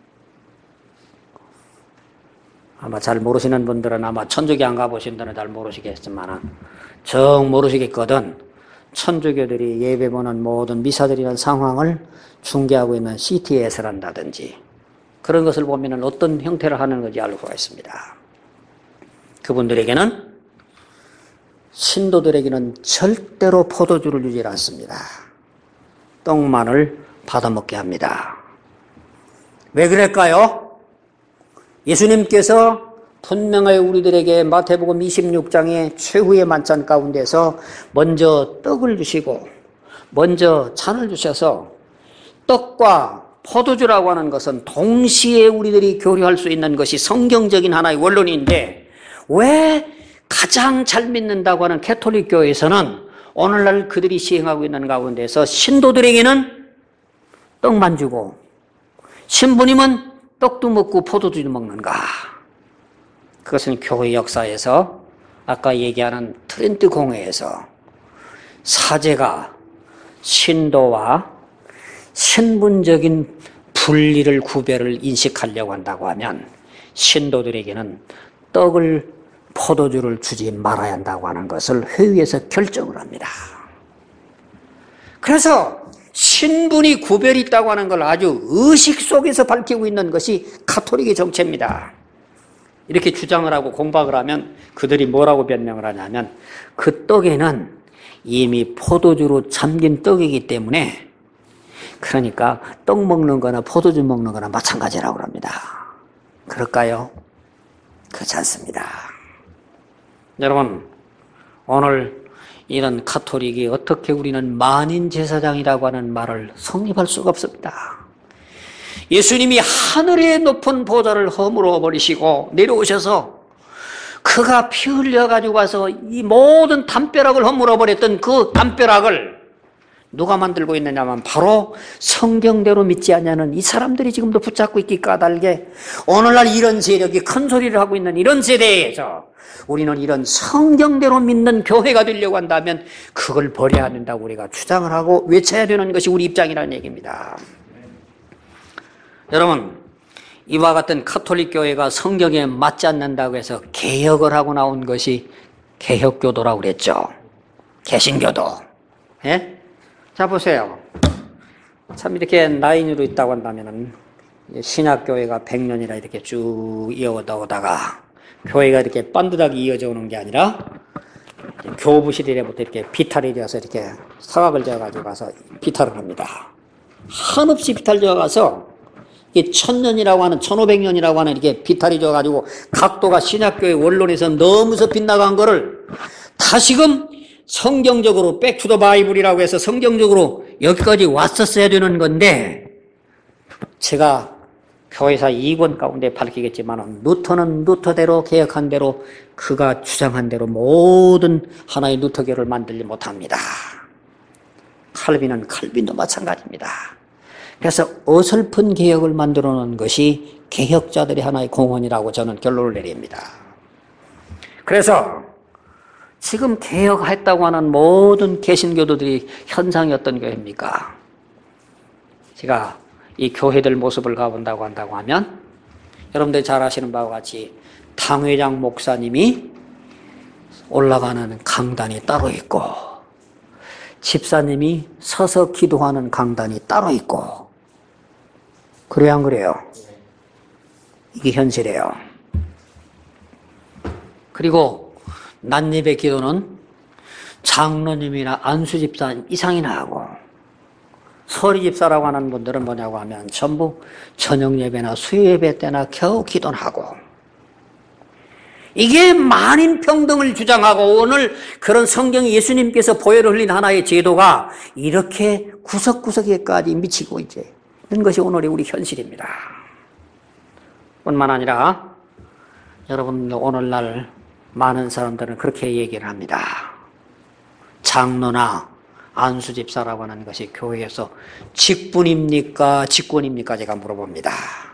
아마 잘 모르시는 분들은 아마 천주교 안 가보신 분들은 잘 모르시겠지만 정 모르시겠거든. 천주교들이 예배 보는 모든 미사들이라는 상황을 중계하고 있는 CTS를 한다든지 그런 것을 보면 어떤 형태를 하는 건지 알 수가 있습니다. 그분들에게는 신도들에게는 절대로 포도주를 주지 않습니다. 떡만을 받아먹게 합니다. 왜 그럴까요? 예수님께서 분명하게 우리들에게 마태복음 26장의 최후의 만찬 가운데서 먼저 떡을 주시고 먼저 잔을 주셔서 떡과 포도주라고 하는 것은 동시에 우리들이 교류할 수 있는 것이 성경적인 하나의 원론인데 왜 가장 잘 믿는다고 하는 가톨릭 교회에서는 오늘날 그들이 시행하고 있는 가운데서 신도들에게는 떡만 주고 신부님은 떡도 먹고 포도주도 먹는가? 그것은 교회 역사에서 아까 얘기하는 트렌트 공회에서 사제가 신도와 신분적인 분리를 구별을 인식하려고 한다고 하면 신도들에게는 떡을 포도주를 주지 말아야 한다고 하는 것을 회의에서 결정을 합니다. 그래서 신분이 구별이 있다고 하는 걸 아주 의식 속에서 밝히고 있는 것이 가톨릭의 정체입니다. 이렇게 주장을 하고 공박을 하면 그들이 뭐라고 변명을 하냐면 그 떡에는 이미 포도주로 잠긴 떡이기 때문에 그러니까 떡 먹는 거나 포도주 먹는 거나 마찬가지라고 합니다. 그럴까요? 그렇지 않습니다. 여러분, 오늘 이런 가톨릭이 어떻게 우리는 만인 제사장이라고 하는 말을 성립할 수가 없습니다. 예수님이 하늘의 높은 보좌를 허물어 버리시고 내려오셔서 그가 피 흘려 가지고 와서 이 모든 담벼락을 허물어 버렸던 그 담벼락을 누가 만들고 있느냐면 바로 성경대로 믿지 않냐는 이 사람들이 지금도 붙잡고 있기 까닭에 오늘날 이런 세력이 큰 소리를 하고 있는 이런 세대에서 우리는 이런 성경대로 믿는 교회가 되려고 한다면 그걸 버려야 된다고 우리가 주장을 하고 외쳐야 되는 것이 우리 입장이라는 얘기입니다. 여러분, 이와 같은 가톨릭 교회가 성경에 맞지 않는다고 해서 개혁을 하고 나온 것이 개혁교도라고 그랬죠. 개신교도. 예? 자, 보세요. 참 이렇게 라인으로 있다고 한다면은 신약교회가 100년이나 이렇게 쭉 이어오다가 교회가 이렇게 반듯하게 이어져 오는 게 아니라 교부시대부터 이렇게 비탈이 되어서 이렇게 사각을 지어가지고 가서 비탈을 합니다. 한없이 비탈 지어가서 1000년이라고 하는 1500년이라고 하는 이렇게 비탈이 지어가지고 각도가 신약교회 원론에서 너무서 빗나간 거를 다시금 성경적으로 백투더 바이블이라고 해서 성경적으로 여기까지 왔었어야 되는 건데 제가 교회사 2권 가운데 밝히겠지만 루터는 루터대로 개혁한 대로 그가 주장한 대로 모든 하나의 루터교를 만들지 못합니다. 칼빈은 칼빈도 마찬가지입니다. 그래서 어설픈 개혁을 만들어 놓은 것이 개혁자들의 하나의 공헌이라고 저는 결론을 내립니다. 그래서 지금 개혁했다고 하는 모든 개신교도들이 현상이 어떤 교회입니까? 제가 이 교회들 모습을 가본다고 한다고 하면 여러분들이 잘 아시는 바와 같이 당회장 목사님이 올라가는 강단이 따로 있고 집사님이 서서 기도하는 강단이 따로 있고 그래요 안 그래요? 이게 현실이에요. 그리고 난예배 기도는 장로님이나 안수집사 이상이나 하고 서리집사라고 하는 분들은 뭐냐고 하면 전부 저녁예배나 수요예배 때나 겨우 기도는 하고 이게 만인평등을 주장하고 오늘 그런 성경 예수님께서 보혈을 흘린 하나의 제도가 이렇게 구석구석에까지 미치고 있는 것이 오늘의 우리 현실입니다. 뿐만 아니라 여러분 오늘날 많은 사람들은 그렇게 얘기를 합니다. 장로나 안수집사라고 하는 것이 교회에서 직분입니까? 직권입니까? 제가 물어봅니다.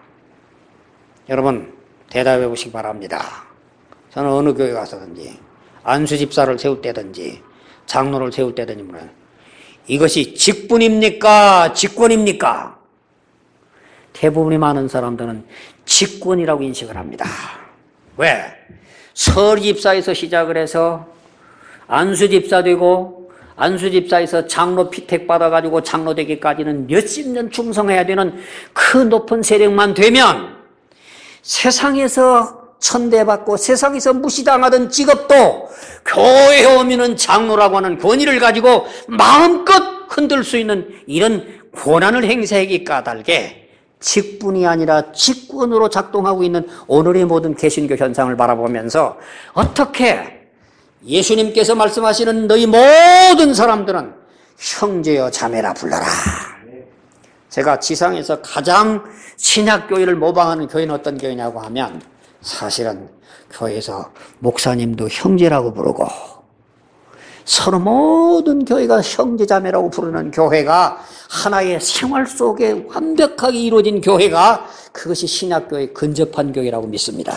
여러분 대답해 보시기 바랍니다. 저는 어느 교회 가서든지 안수집사를 세울 때든지 장로를 세울 때든지 이것이 직분입니까? 직권입니까? 대부분이 많은 사람들은 직권이라고 인식을 합니다. 왜? 서리집사에서 시작을 해서 안수집사 되고 안수집사에서 장로 피택 받아가지고 장로 되기까지는 몇십 년 충성해야 되는 그 높은 세력만 되면 세상에서 천대받고 세상에서 무시당하던 직업도 교회에 오면은 장로라고 하는 권위를 가지고 마음껏 흔들 수 있는 이런 권한을 행사하기 까닭에 직분이 아니라 직권으로 작동하고 있는 오늘의 모든 개신교 현상을 바라보면서 어떻게 예수님께서 말씀하시는 너희 모든 사람들은 형제여 자매라 불러라. 제가 지상에서 가장 신약교회를 모방하는 교회는 어떤 교회냐고 하면 사실은 교회에서 목사님도 형제라고 부르고 서로 모든 교회가 형제자매라고 부르는 교회가 하나의 생활 속에 완벽하게 이루어진 교회가 그것이 신약교회의 근접한 교회라고 믿습니다.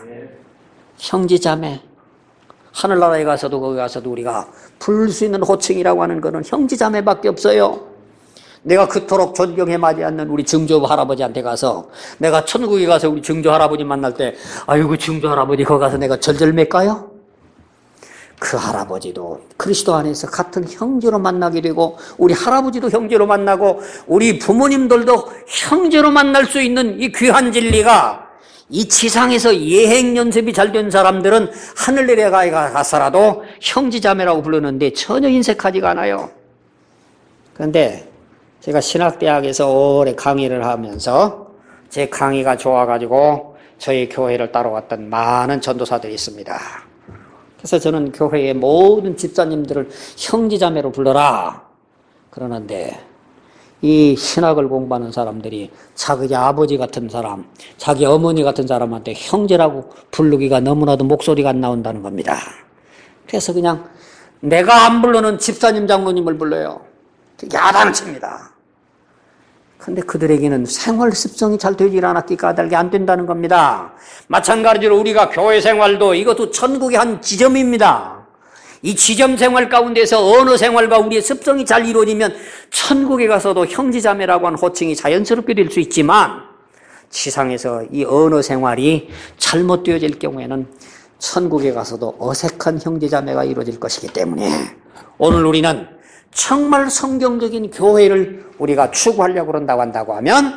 형제자매 하늘나라에 가서도 거기 가서도 우리가 부를 수 있는 호칭이라고 하는 것은 형제자매밖에 없어요. 내가 그토록 존경해 마지 않는 우리 증조 할아버지한테 가서 내가 천국에 가서 우리 증조 할아버지 만날 때 아이고 증조 할아버지 거기 가서 내가 절절맬까요? 그 할아버지도 그리스도 안에서 같은 형제로 만나게 되고 우리 할아버지도 형제로 만나고 우리 부모님들도 형제로 만날 수 있는 이 귀한 진리가 이 지상에서 예행 연습이 잘 된 사람들은 하늘나라에 가서라도 형제자매라고 부르는데 전혀 인색하지가 않아요. 그런데 제가 신학대학에서 오래 강의를 하면서 제 강의가 좋아가지고 저희 교회를 따라왔던 많은 전도사들이 있습니다. 그래서 저는 교회의 모든 집사님들을 형제자매로 불러라 그러는데 이 신학을 공부하는 사람들이 자기 아버지 같은 사람, 자기 어머니 같은 사람한테 형제라고 부르기가 너무나도 목소리가 안 나온다는 겁니다. 그래서 그냥 내가 안 부르는 집사님 장로님을 불러요. 야단칩니다. 근데 그들에게는 생활 습성이 잘 되질 않았기 까닭에 안 된다는 겁니다. 마찬가지로 우리가 교회 생활도 이것도 천국의 한 지점입니다. 이 지점 생활 가운데서 언어 생활과 우리의 습성이 잘 이루어지면 천국에 가서도 형제자매라고 하는 호칭이 자연스럽게 될 수 있지만 지상에서 이 언어 생활이 잘못되어질 경우에는 천국에 가서도 어색한 형제자매가 이루어질 것이기 때문에 오늘 우리는 정말 성경적인 교회를 우리가 추구하려고 그런다고 한다고 하면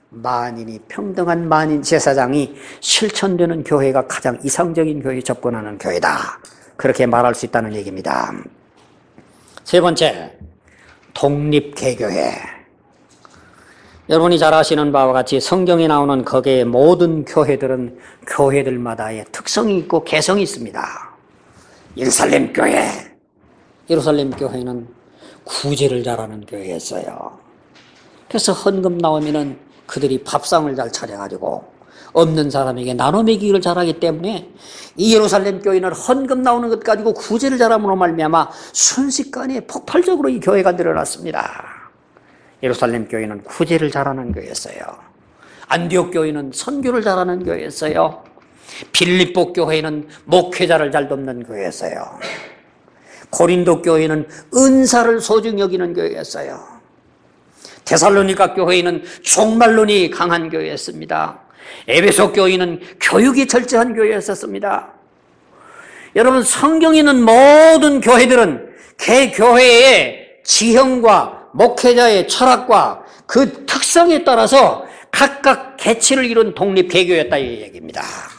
만인이 평등한 만인 제사장이 실천되는 교회가 가장 이상적인 교회에 접근하는 교회다. 그렇게 말할 수 있다는 얘기입니다. 세 번째, 독립개교회. 여러분이 잘 아시는 바와 같이 성경에 나오는 거기에 모든 교회들은 교회들마다의 특성이 있고 개성이 있습니다. 예루살렘 교회. 예루살렘 교회는 구제를 잘하는 교회였어요. 그래서 헌금 나오면은 그들이 밥상을 잘 차려가지고 없는 사람에게 나눠 먹이기를 잘하기 때문에 이 예루살렘 교회는 헌금 나오는 것 가지고 구제를 잘함으로 말미암아 순식간에 폭발적으로 이 교회가 늘어났습니다. 예루살렘 교회는 구제를 잘하는 교회였어요. 안디옥 교회는 선교를 잘하는 교회였어요. 빌립보 교회는 목회자를 잘 돕는 교회였어요. 고린도 교회는 은사를 소중히 여기는 교회였어요. 데살로니가 교회는 종말론이 강한 교회였습니다. 에베소 교회는 교육이 철저한 교회였었습니다. 여러분, 성경에 있는 모든 교회들은 개 교회의 지형과 목회자의 철학과 그 특성에 따라서 각각 개체를 이룬 독립 개교였다 이 얘기입니다.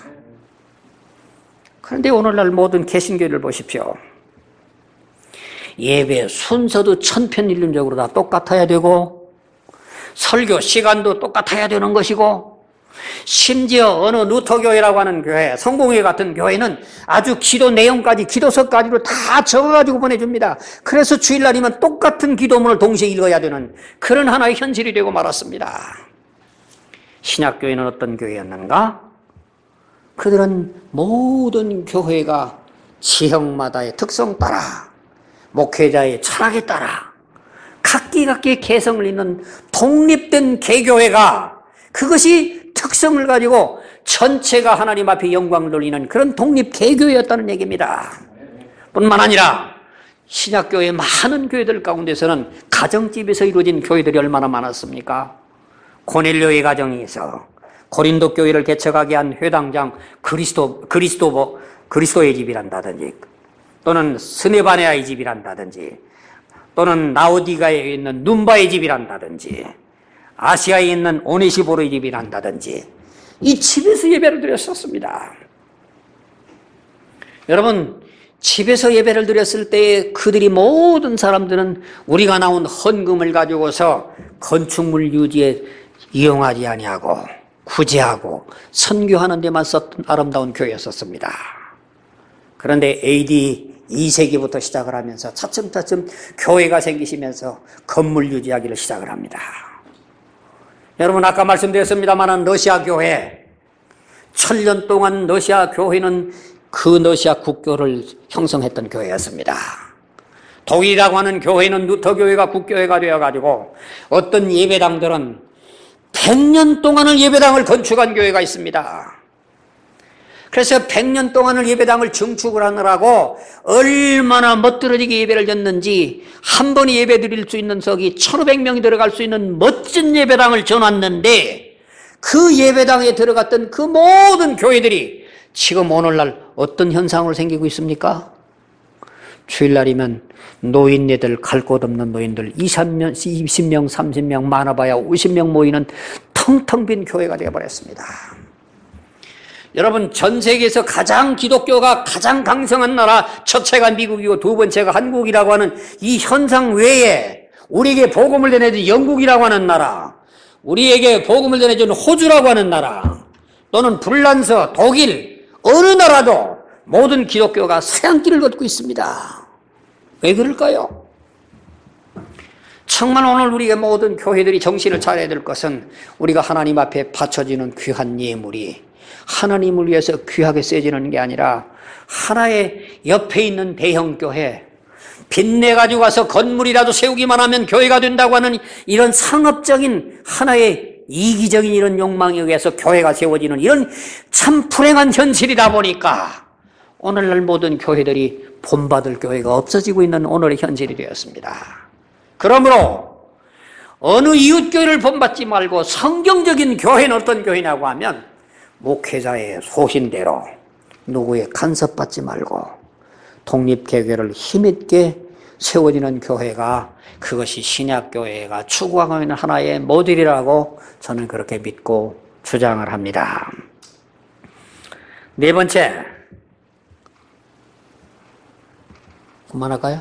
그런데 오늘날 모든 개신교를 보십시오. 예배 순서도 천편일률적으로 다 똑같아야 되고 설교 시간도 똑같아야 되는 것이고 심지어 어느 루터교회라고 하는 교회, 성공회 같은 교회는 아주 기도 내용까지 기도서까지로 다 적어가지고 보내줍니다. 그래서 주일날이면 똑같은 기도문을 동시에 읽어야 되는 그런 하나의 현실이 되고 말았습니다. 신약교회는 어떤 교회였는가? 그들은 모든 교회가 지형마다의 특성 따라 목회자의 철학에 따라 각기각기 개성을 잇는 독립된 개교회가 그것이 특성을 가지고 전체가 하나님 앞에 영광을 돌리는 그런 독립 개교회였다는 얘기입니다. 뿐만 아니라 신약교회의 많은 교회들 가운데서는 가정집에서 이루어진 교회들이 얼마나 많았습니까? 고넬료의 가정에서 고린도 교회를 개척하게 한 회당장 그리스도의 집이란다든지 또는 스네바네아의 집이란다든지 또는 나우디가에 있는 눈바의 집이란다든지 아시아에 있는 오네시보르의 집이란다든지 이 집에서 예배를 드렸었습니다. 여러분, 집에서 예배를 드렸을 때 그들이 모든 사람들은 우리가 나온 헌금을 가지고서 건축물 유지에 이용하지 아니하고 구제하고 선교하는 데만 썼던 아름다운 교회였었습니다. 그런데 AD 2세기부터 시작을 하면서 차츰차츰 교회가 생기시면서 건물 유지하기를 시작을 합니다. 여러분, 아까 말씀드렸습니다만 러시아 교회, 1000년 동안 러시아 교회는 그 러시아 국교를 형성했던 교회였습니다. 독일이라고 하는 교회는 루터 교회가 국교회가 되어가지고 어떤 예배당들은 100년 동안을 예배당을 건축한 교회가 있습니다. 그래서 100년 동안을 예배당을 증축을 하느라고 얼마나 멋들어지게 예배를 드렸는지 한 번에 예배 드릴 수 있는 석이 1500명이 들어갈 수 있는 멋진 예배당을 지어놨는데 그 예배당에 들어갔던 그 모든 교회들이 지금 오늘날 어떤 현상으로 생기고 있습니까? 주일날이면 노인네들 갈 곳 없는 노인들 20명, 30명 많아봐야 50명 모이는 텅텅 빈 교회가 되어버렸습니다. 여러분, 전 세계에서 가장 기독교가 가장 강성한 나라 첫째가 미국이고 두 번째가 한국이라고 하는 이 현상 외에 우리에게 복음을 전해준 영국이라고 하는 나라, 우리에게 복음을 전해준 호주라고 하는 나라 또는 불란서, 독일 어느 나라도 모든 기독교가 서양길을 걷고 있습니다. 왜 그럴까요? 정말 오늘 우리가 모든 교회들이 정신을 차려야 될 것은 우리가 하나님 앞에 바쳐지는 귀한 예물이 하나님을 위해서 귀하게 쓰여지는 게 아니라 하나의 옆에 있는 대형교회, 빚내가지고 가서 건물이라도 세우기만 하면 교회가 된다고 하는 이런 상업적인 하나의 이기적인 이런 욕망에 의해서 교회가 세워지는 이런 참 불행한 현실이다 보니까 오늘날 모든 교회들이 본받을 교회가 없어지고 있는 오늘의 현실이 되었습니다. 그러므로 어느 이웃교회를 본받지 말고 성경적인 교회는 어떤 교회냐고 하면 목회자의 소신대로 누구의 간섭받지 말고 독립개교를 힘있게 세워지는 교회가 그것이 신약교회가 추구하고 있는 하나의 모델이라고 저는 그렇게 믿고 주장을 합니다. 네 번째, 그만할까요?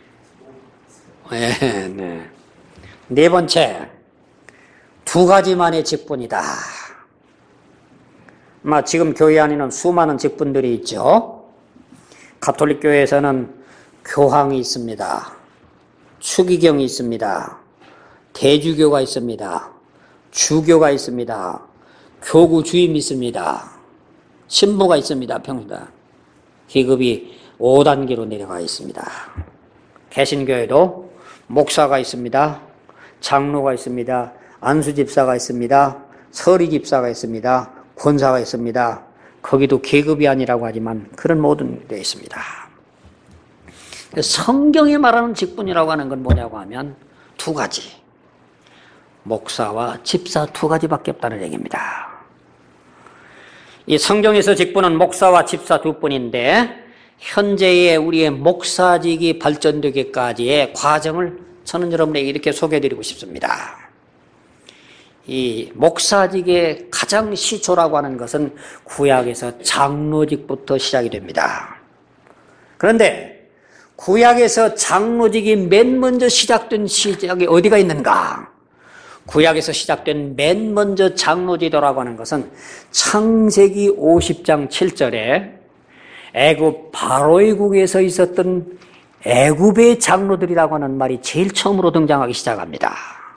네. 네 번째, 두 가지만의 직분이다. 지금 교회 안에는 수많은 직분들이 있죠. 가톨릭 교회에서는 교황이 있습니다. 추기경이 있습니다. 대주교가 있습니다. 주교가 있습니다. 교구 주임이 있습니다. 신부가 있습니다. 평소다. 계급이 5단계로 내려가 있습니다. 개신교회도 목사가 있습니다. 장로가 있습니다. 안수집사가 있습니다. 서리집사가 있습니다. 권사가 있습니다. 거기도 계급이 아니라고 하지만 그런 모든 데 있습니다. 성경이 말하는 직분이라고 하는 건 뭐냐고 하면 두 가지. 목사와 집사 두 가지밖에 없다는 얘기입니다. 이 성경에서 직분은 목사와 집사 두 분인데 현재의 우리의 목사직이 발전되기까지의 과정을 저는 여러분에게 이렇게 소개해드리고 싶습니다. 이 목사직의 가장 시초라고 하는 것은 구약에서 장로직부터 시작이 됩니다. 그런데 구약에서 장로직이 맨 먼저 시작된 시작이 어디가 있는가? 구약에서 시작된 맨 먼저 장로지도라고 하는 것은 창세기 50장 7절에 애굽 바로의 국에서 있었던 애굽의 장로들이라고 하는 말이 제일 처음으로 등장하기 시작합니다.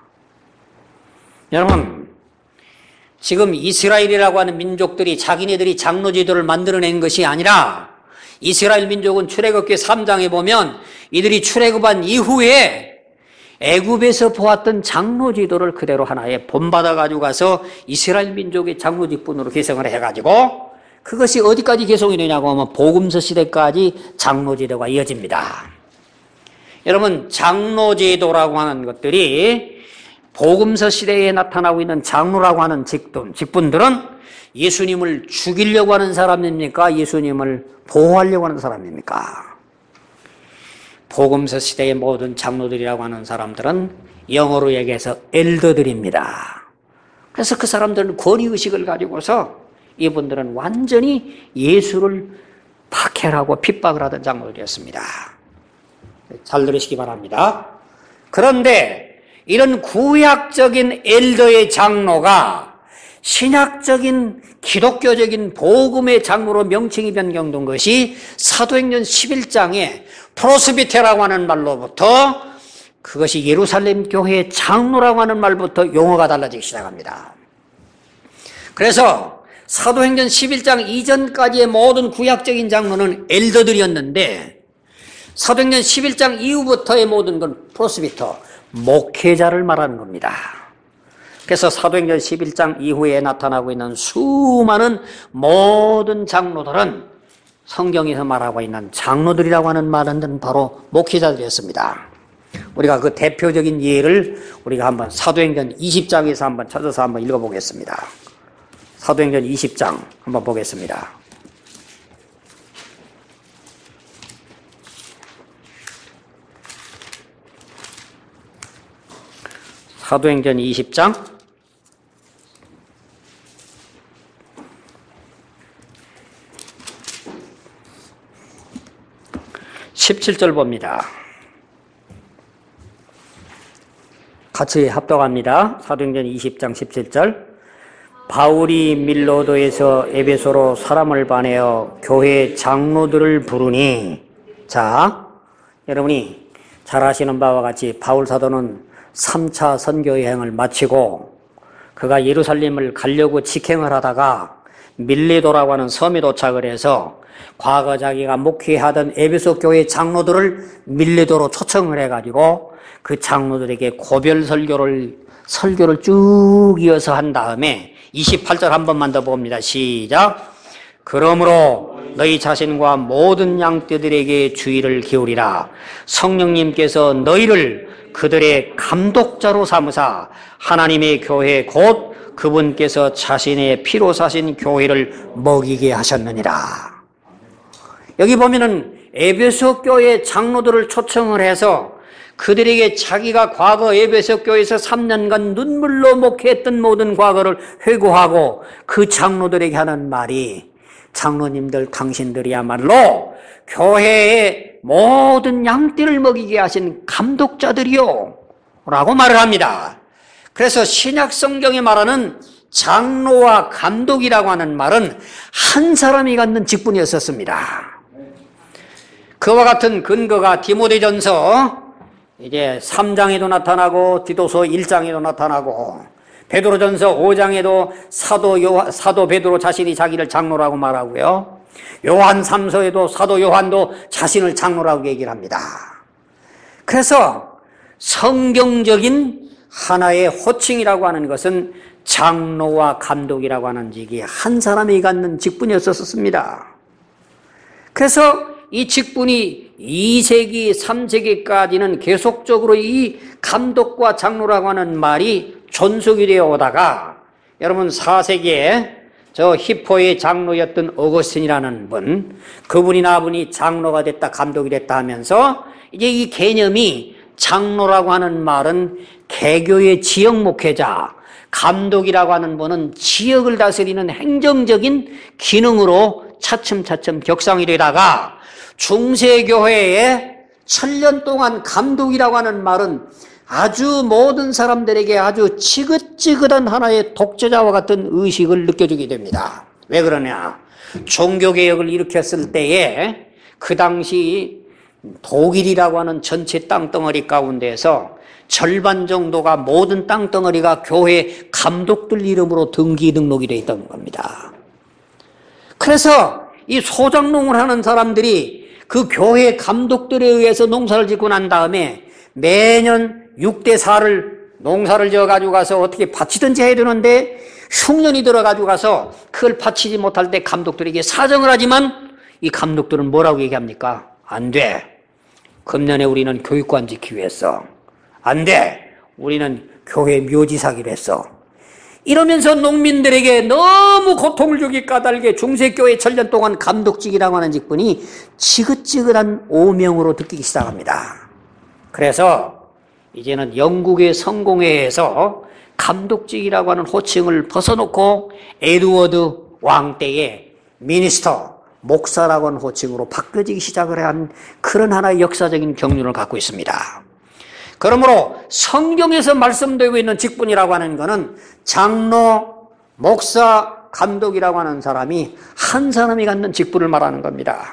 여러분, 지금 이스라엘이라고 하는 민족들이 자기네들이 장로지도를 만들어낸 것이 아니라 이스라엘 민족은 출애굽기 3장에 보면 이들이 출애굽한 이후에 애굽에서 보았던 장로지도를 그대로 하나의 본받아 가지고 가서 이스라엘 민족의 장로직분으로 개성을 해가지고 그것이 어디까지 개성이 되냐고 하면 복음서 시대까지 장로지도가 이어집니다. 여러분, 장로지도라고 하는 것들이 복음서 시대에 나타나고 있는 장로라고 하는 직분들은 예수님을 죽이려고 하는 사람입니까? 예수님을 보호하려고 하는 사람입니까? 복음서 시대의 모든 장로들이라고 하는 사람들은 영어로 얘기해서 엘더들입니다. 그래서 그 사람들은 권위의식을 가지고서 이분들은 완전히 예수를 박해하고 핍박을 하던 장로들이었습니다. 잘 들으시기 바랍니다. 그런데 이런 구약적인 엘더의 장로가 신약적인 기독교적인 복음의 장로로 명칭이 변경된 것이 사도행전 11장에 프로스비테라고 하는 말로부터 그것이 예루살렘 교회의 장로라고 하는 말부터 용어가 달라지기 시작합니다. 그래서 사도행전 11장 이전까지의 모든 구약적인 장로는 엘더들이었는데 사도행전 11장 이후부터의 모든 건 프로스비터, 목회자를 말하는 겁니다. 그래서 사도행전 11장 이후에 나타나고 있는 수많은 모든 장로들은 성경에서 말하고 있는 장로들이라고 하는 말은 바로 목회자들이었습니다. 우리가 그 대표적인 예를 우리가 한번 사도행전 20장에서 한번 찾아서 한번 읽어보겠습니다. 사도행전 20장 한번 보겠습니다. 사도행전 20장 17절 봅니다. 같이 합독합니다. 사도행전 20장 17절. 바울이 밀로도에서 에베소로 사람을 보내어 교회 장로들을 부르니. 자, 여러분이 잘 아시는 바와 같이 바울 사도는 3차 선교 여행을 마치고 그가 예루살렘을 가려고 직행을 하다가 밀레도라고 하는 섬에 도착을 해서 과거 자기가 목회하던 에베소 교회 장로들을 밀레도로 초청을 해가지고 그 장로들에게 고별 설교를 쭉 이어서 한 다음에 28절 한 번만 더 봅니다. 시작. 그러므로 너희 자신과 모든 양떼들에게 주의를 기울이라. 성령님께서 너희를 그들의 감독자로 삼으사 하나님의 교회 곧 그분께서 자신의 피로 사신 교회를 먹이게 하셨느니라. 여기 보면은 에베소 교회 장로들을 초청을 해서 그들에게 자기가 과거 에베소 교회에서 3년간 눈물로 목회했던 모든 과거를 회고하고 그 장로들에게 하는 말이 장로님들 당신들이야말로 교회의 모든 양떼를 먹이게 하신 감독자들이요 라고 말을 합니다. 그래서 신약 성경에 말하는 장로와 감독이라고 하는 말은 한 사람이 갖는 직분이었었습니다. 그와 같은 근거가 디모데전서 이제 3장에도 나타나고 디도서 1장에도 나타나고 베드로전서 5장에도 사도 베드로 자신이 자기를 장로라고 말하고요. 요한 3서에도 사도 요한도 자신을 장로라고 얘기를 합니다. 그래서 성경적인 하나의 호칭이라고 하는 것은 장로와 감독이라고 하는 직이 한 사람이 갖는 직분이었었습니다. 그래서 이 직분이 2세기, 3세기까지는 계속적으로 이 감독과 장로라고 하는 말이 존속이 되어 오다가 여러분 4세기에 저 히포의 장로였던 어거스틴이라는 분, 그분이 나분이 장로가 됐다, 감독이 됐다 하면서 이제 이 개념이 장로라고 하는 말은 개교의 지역 목회자, 감독이라고 하는 분은 지역을 다스리는 행정적인 기능으로 차츰차츰 격상이 되다가 중세교회에 1000년 동안 감독이라고 하는 말은 아주 모든 사람들에게 아주 지긋지긋한 하나의 독재자와 같은 의식을 느껴주게 됩니다. 왜 그러냐? 종교개혁을 일으켰을 때에 그 당시 독일이라고 하는 전체 땅덩어리 가운데에서 절반 정도가 모든 땅덩어리가 교회 감독들 이름으로 등기 등록이 되어 있던 겁니다. 그래서 이 소작농을 하는 사람들이 그 교회 감독들에 의해서 농사를 짓고 난 다음에 매년 6대4를 농사를 지어가지고 가서 어떻게 바치든지 해야 되는데 흉년이 들어가지고 가서 그걸 바치지 못할 때 감독들에게 사정을 하지만 이 감독들은 뭐라고 얘기합니까? 안 돼. 금년에 우리는 교육관 지키기 위해서. 안 돼. 우리는 교회 묘지 사기로 했어. 이러면서 농민들에게 너무 고통을 주기 까닭에 중세교회 1000년 동안 감독직이라고 하는 직분이 지긋지긋한 오명으로 느끼기 시작합니다. 그래서 이제는 영국의 성공회에서 감독직이라고 하는 호칭을 벗어놓고 에드워드 왕 때에 미니스터, 목사라고 하는 호칭으로 바뀌어지기 시작을 한 그런 하나의 역사적인 경륜을 갖고 있습니다. 그러므로 성경에서 말씀되고 있는 직분이라고 하는 것은 장로, 목사, 감독이라고 하는 사람이 한 사람이 갖는 직분을 말하는 겁니다.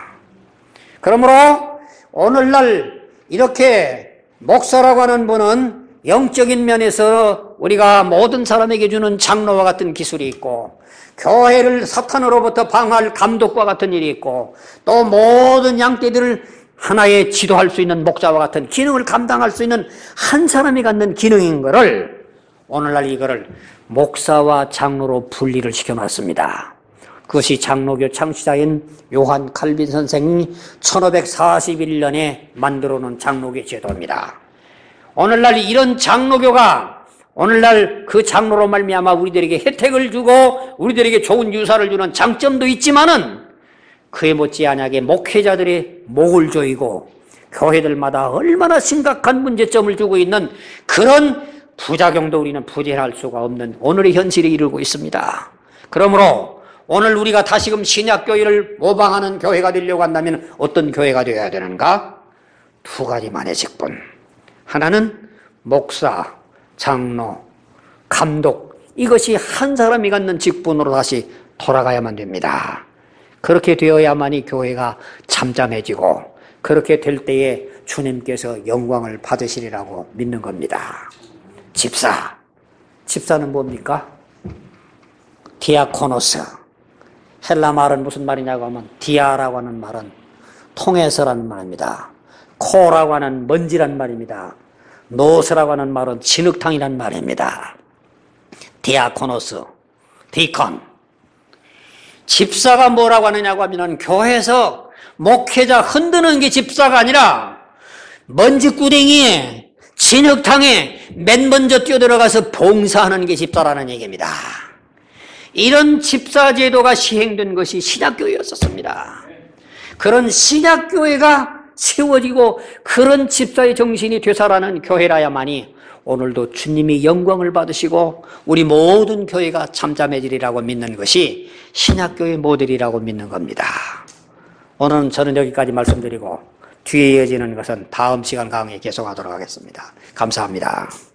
그러므로 오늘날 이렇게 목사라고 하는 분은 영적인 면에서 우리가 모든 사람에게 주는 장로와 같은 기술이 있고 교회를 사탄으로부터 방어할 감독과 같은 일이 있고 또 모든 양떼들을 하나의 지도할 수 있는 목자와 같은 기능을 감당할 수 있는 한 사람이 갖는 기능인 것을 오늘날 이거를 목사와 장로로 분리를 시켜놨습니다. 그것이 장로교 창시자인 요한 칼빈 선생이 1541년에 만들어놓은 장로교 제도입니다. 오늘날 이런 장로교가 오늘날 그 장로로 말미암아 우리들에게 혜택을 주고 우리들에게 좋은 유사를 주는 장점도 있지만은 그에 못지않게 목회자들의 목을 조이고 교회들마다 얼마나 심각한 문제점을 주고 있는 그런 부작용도 우리는 부재할 수가 없는 오늘의 현실에 이르고 있습니다. 그러므로 오늘 우리가 다시금 신약교회를 모방하는 교회가 되려고 한다면 어떤 교회가 되어야 되는가? 두 가지만의 직분. 하나는 목사, 장로, 감독, 이것이 한 사람이 갖는 직분으로 다시 돌아가야만 됩니다. 그렇게 되어야만이 교회가 잠잠해지고 그렇게 될 때에 주님께서 영광을 받으시리라고 믿는 겁니다. 집사. 집사는 뭡니까? 디아코노스. 헬라 말은 무슨 말이냐고 하면 디아라고 하는 말은 통해서라는 말입니다. 코라고 하는 먼지란 말입니다. 노스라고 하는 말은 진흙탕이란 말입니다. 디아코노스, 디콘. 집사가 뭐라고 하느냐고 하면 교회에서 목회자 흔드는 게 집사가 아니라 먼지구덩이에 진흙탕에 맨 먼저 뛰어들어가서 봉사하는 게 집사라는 얘기입니다. 이런 집사 제도가 시행된 것이 신약교회였었습니다. 그런 신약교회가 세워지고 그런 집사의 정신이 되살아나는 교회라야만이 오늘도 주님이 영광을 받으시고 우리 모든 교회가 잠잠해지리라고 믿는 것이 신약교회 모델이라고 믿는 겁니다. 오늘은 저는 여기까지 말씀드리고 뒤에 이어지는 것은 다음 시간 강의에 계속하도록 하겠습니다. 감사합니다.